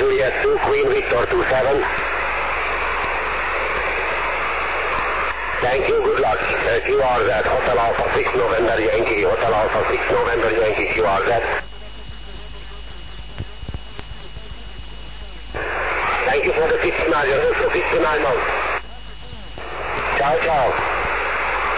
Juliet 2, Queen Victor 27. Thank you, good luck. QRZ, Hotel Alpha 6 November Yankee, Hotel Alpha 6 November Yankee, QRZ. Thank you for the 59, you're also 59 now. Ciao, ciao.